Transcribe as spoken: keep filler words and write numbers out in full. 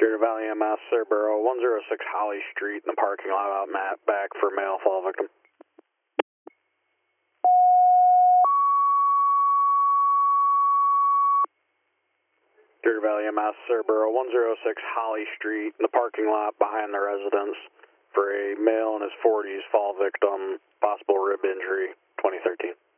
Deer Valley M S, Cerbero, one oh six Holly Street in the parking lot out Matt back for male fall victim. Deer Valley M S, Cerbero, one oh six Holly Street in the parking lot behind the residence for a male in his forties fall victim, possible rib injury, twenty thirteen.